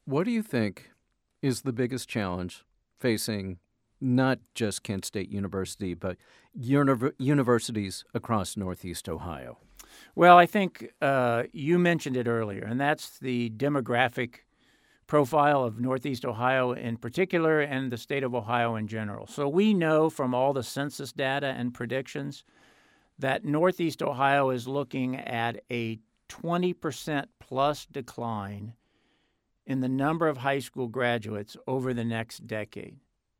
What do you think is the biggest challenge facing not just Kent State University, but universities across Northeast Ohio? Well, I think you mentioned it earlier, and that's the demographic profile of Northeast Ohio in particular and the state of Ohio in general. So we know from all the census data and predictions that Northeast Ohio is looking at a 20% plus decline in the number of high school graduates over the next decade.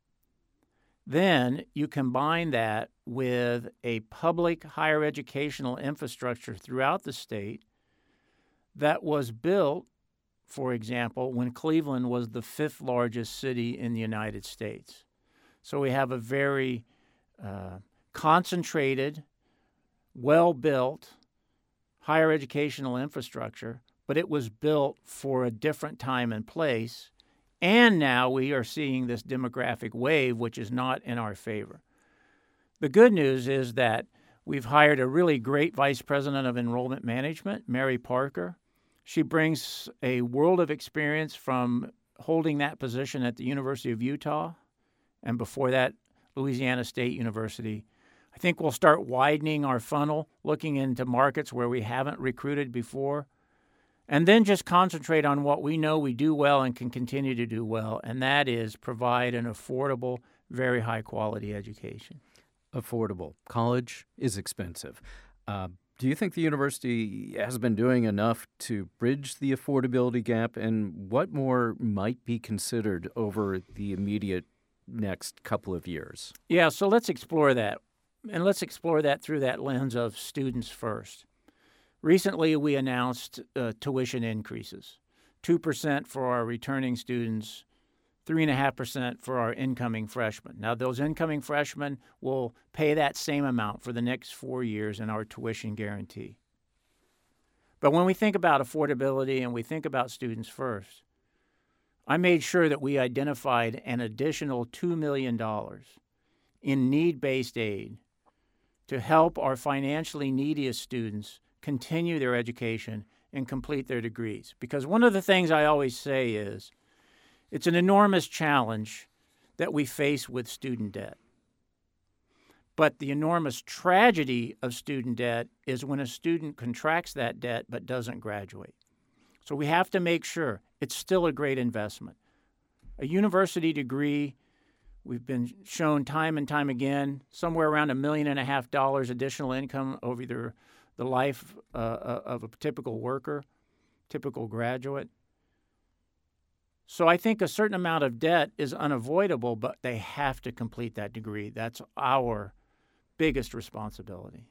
Then you combine that with a public higher educational infrastructure throughout the state that was built, for example, when Cleveland was the fifth largest city in the United States. So we have a very concentrated, well-built higher educational infrastructure, but it was built for a different time and place. And now we are seeing this demographic wave, which is not in our favor. The good news is that we've hired a really great vice president of enrollment management, Mary Parker. She brings a world of experience from holding that position at the University of Utah and before that, Louisiana State University. I think we'll start widening our funnel, looking into markets where we haven't recruited before, and then just concentrate on what we know we do well and can continue to do well, and that is provide an affordable, very high-quality education. Affordable. College is expensive. Do you think the university has been doing enough to bridge the affordability gap, and what more might be considered over the immediate next couple of years? Yeah, so let's explore that, and let's explore that through that lens of students first. Recently, we announced tuition increases, 2% for our returning students, 3.5% for our incoming freshmen. Now, those incoming freshmen will pay that same amount for the next 4 years in our tuition guarantee. But when we think about affordability and we think about students first, I made sure that we identified an additional $2 million in need-based aid to help our financially neediest students continue their education and complete their degrees. Because one of the things I always say is it's an enormous challenge that we face with student debt. But the enormous tragedy of student debt is when a student contracts that debt but doesn't graduate. So we have to make sure it's still a great investment. A university degree, we've been shown time and time again, somewhere around $1.5 million additional income over the life of a typical worker, typical graduate. So I think a certain amount of debt is unavoidable, but they have to complete that degree. That's our biggest responsibility.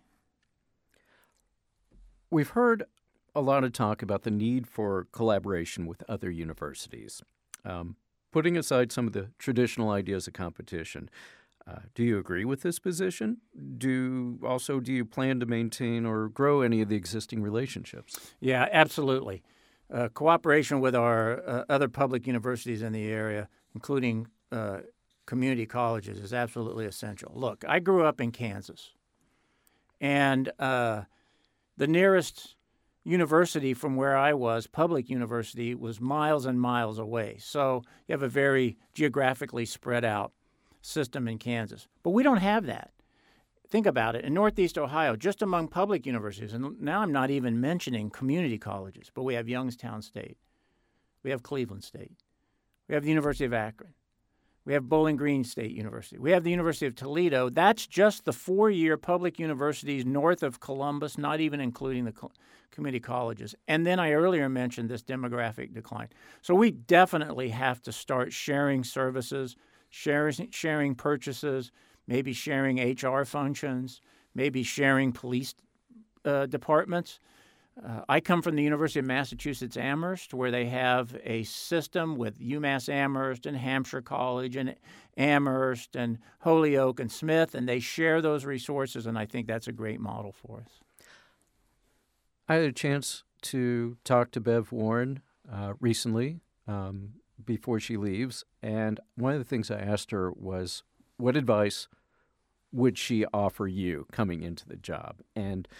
We've heard a lot of talk about the need for collaboration with other universities. Putting aside some of the traditional ideas of competition, do you agree with this position? Do you plan to maintain or grow any of the existing relationships? Yeah, absolutely. Cooperation with our other public universities in the area, including community colleges, is absolutely essential. Look, I grew up in Kansas, and the nearest university from where I was, public university, was miles and miles away. So you have a very geographically spread out system in Kansas. But we don't have that. Think about it. In Northeast Ohio, just among public universities, and now I'm not even mentioning community colleges, but we have Youngstown State. We have Cleveland State. We have the University of Akron. We have Bowling Green State University. We have the University of Toledo. That's just the 4-year public universities north of Columbus, not even including the community colleges. And then I earlier mentioned this demographic decline. So we definitely have to start sharing services, sharing purchases, maybe sharing HR functions, maybe sharing police departments. I come from the University of Massachusetts Amherst, where they have a system with UMass Amherst and Hampshire College and Amherst and Holyoke and Smith, and they share those resources, and I think that's a great model for us. I had a chance to talk to Bev Warren recently before she leaves, and one of the things I asked her was, what advice would she offer you coming into the job? And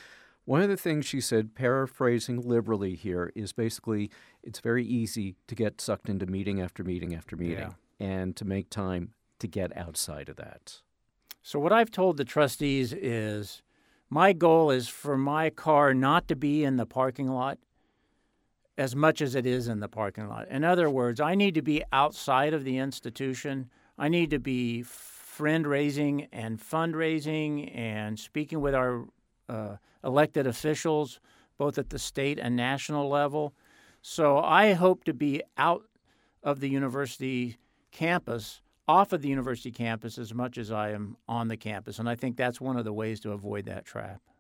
One of the things she said, paraphrasing liberally here, is basically it's very easy to get sucked into meeting after meeting after meeting and to make time to get outside of that. So what I've told the trustees is my goal is for my car not to be in the parking lot as much as it is in the parking lot. In other words, I need to be outside of the institution. I need to be friend-raising and fundraising and speaking with our elected officials, both at the state and national level. So I hope to be out of the university campus, off of the university campus, as much as I am on the campus. And I think that's one of the ways to avoid that trap.